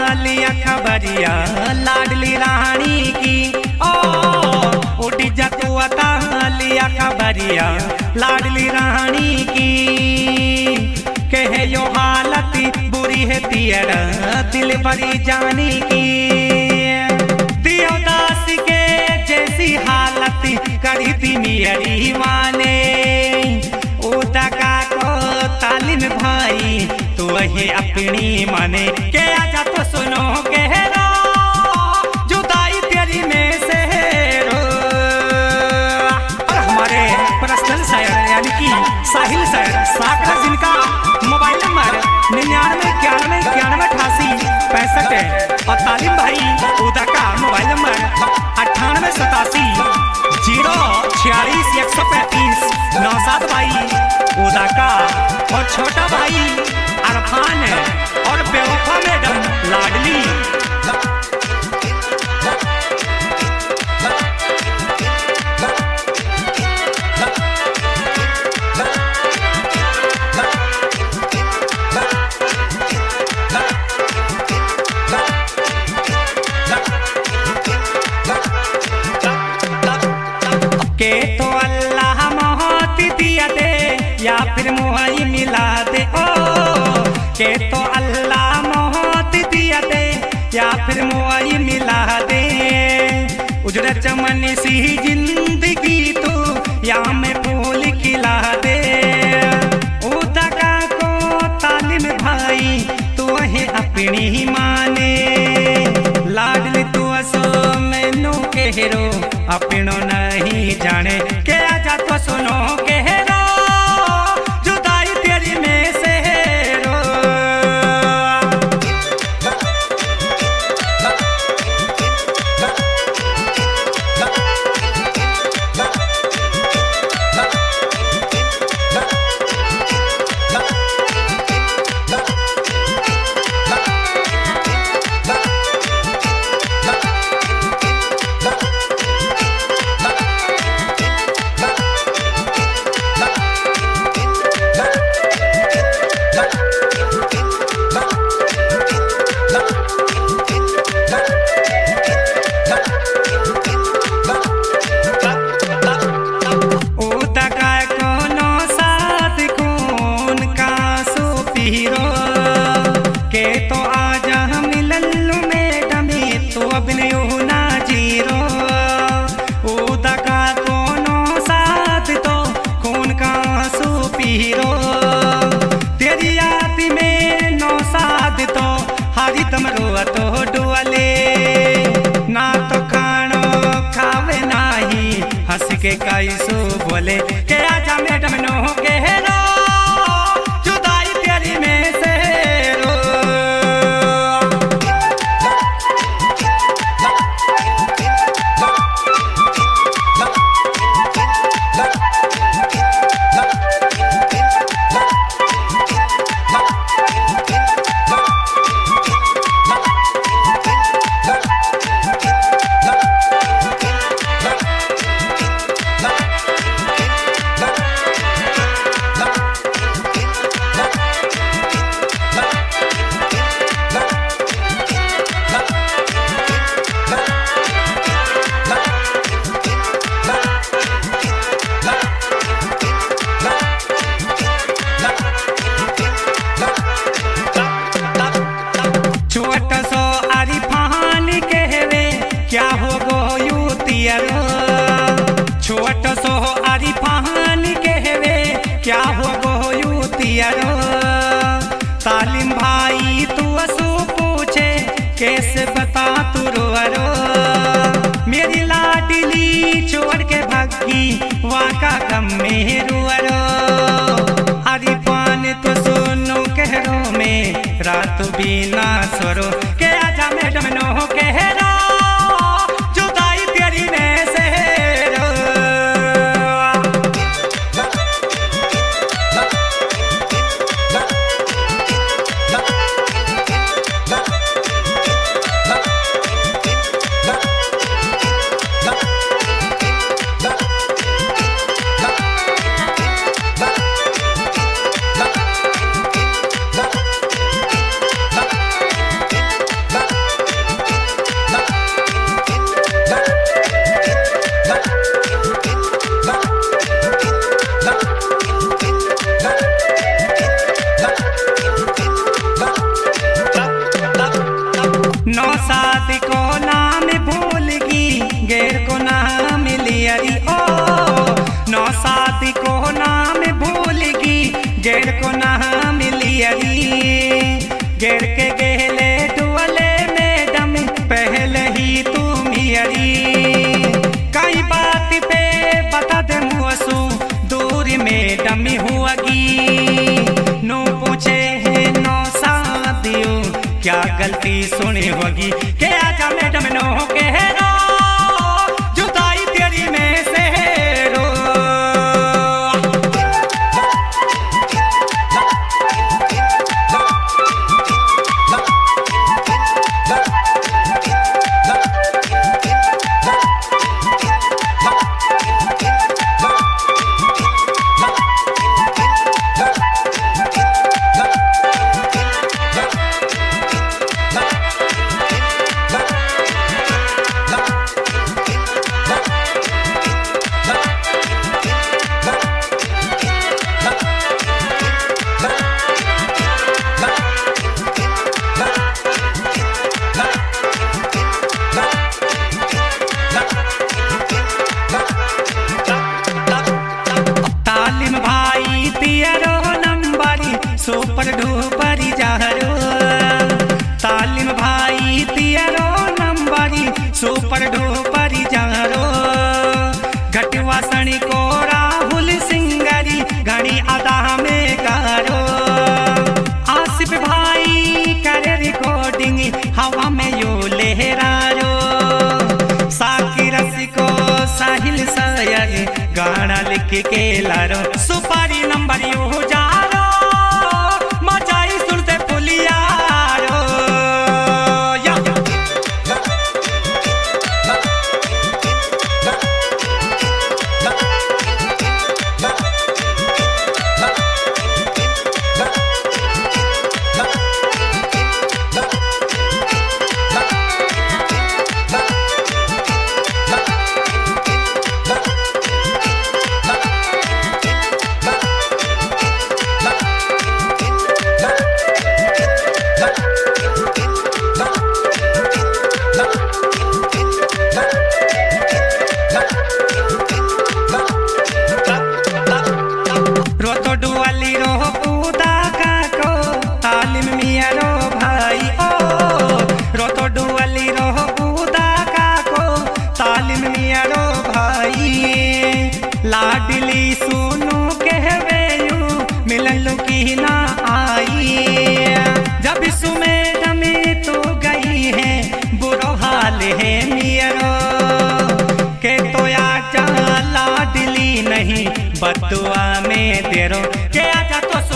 लिया खबरिया लाडली रानी की। ओ उठ जा तू अता लिया खबरिया लाडली रानी की। कहे यो हालत बुरी है तियर दिल भरी जानी की। दियोदास के जैसी हालत करी थी मेरी माने। उदका को तालिम भाई तो वही अपनी माने। के आजा तो सुनो गहरा जुदाई तेरी में से रो। और हमारे पर्सनल शायर यानी कि साहिल शायर साकरा जिनका मोबाइल नंबर 9991918865 है। और तालिम भाई उदका मोबाइल नंबर 9887 046 135 भाई उदका। और छोटा भाई अरफान है और बेवफा मैडम लाडली। के तो अल्लाह मौत दिया दे या फिर मुहई मिला दे। ओ के तो अल्लाह मौत दिया दे या फिर मुहई मिला दे। उजड़ चमन सी जिंदगी तो या में फूल खिला दे। उदका को तालिम भाई तू है अपनी माने। लाडली तू असो मैनू कहरो अपनो नहीं जाने। के आजा तो सुनो कहरो जुदाई तेरी में से रो। के तो आजा मिलल्लू मैडम तो अब नहीं ना जीरो। उदका कोनो साथ तो खून का आंसू पीरो। तेरी याद में नो साथ तो हरी तमरो तो डुअले। ना तो खानो खावे नाही हंस के कैसो बोले। के आजा मैडम नो कहरो जुदाई तेरी में से रो। छोटा सो अरिफान कहवे क्या हो गो यू तियरो। छोटा सो अरिफान कहवे क्या हो गो यू तियरो। तालिम भाई तू असू पूछे कैसे बता तू रोरो। मेरी लाडली छोड़ के भगी वाका गम में रुअरो। अरिफान तो सुनो कहरो में रात बिना सरो। के आजा मैडम नो कहरो जुदाई तेरी में से रो। क्या गलती सुनी होगी के आजा मैडम नो के रो जुदाई तेरी में से रो। सुपर डुपरी जहरो तालिम भाई तियरो नंबरी सुपर डुपरी जहरो घटवा सणी को राहुल सिंगरी घड़ी अदा में गारो आसिफ भाई करे रिकॉर्डिंग हवा में यो लहरारो साकी रसिको साहिल सयाजी गाना लिख के लारो सुपारी नंबर यो जारो मचाई सुनते पुलियारो या लाडली सुनो कहवे यू मिलन की ना आई जब सुमेर में तो गई है बुरो हाल है मियरो के तो आजा लाडली नहीं बदुआ में तेरो के आजा तो